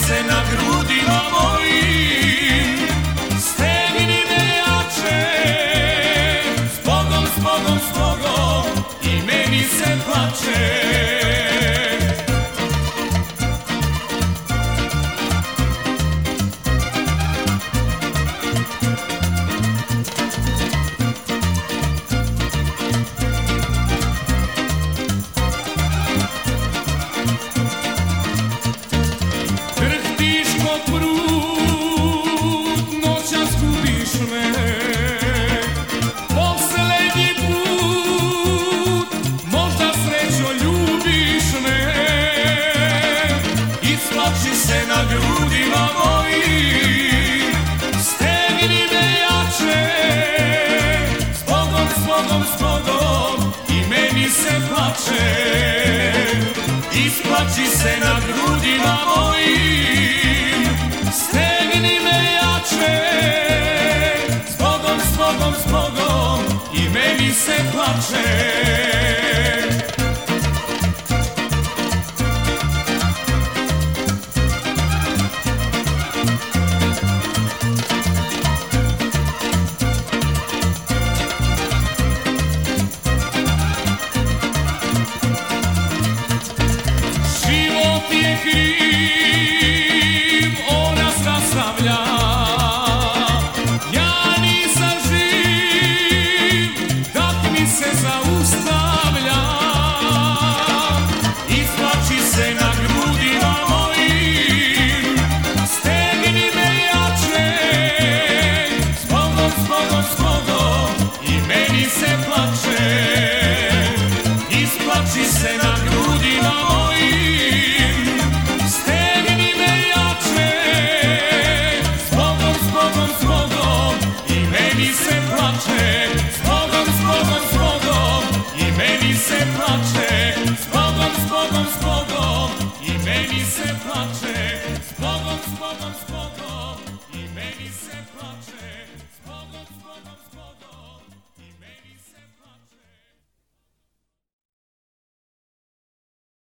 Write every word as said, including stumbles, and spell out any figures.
se na grudima mojim, stegni me jače, zbogom, zbogom, zbogom, i meni se plače. Isplači se na grudima mojim, stegni me jače, zbogom, zbogom, zbogom, i meni se plače. Isplači se na grudima mojim, stegni me jače, zbogom, zbogom, zbogom, i meni se plače. Isplači se na grudima mojim, stegni me jače, zbogom, zbogom, zbogom, i meni se plače. Zbogom, zbogom, zbogom, i meni se plače. Zbogom, zbogom, zbogom, i meni se plače. Zbogom, zbogom, zbogom.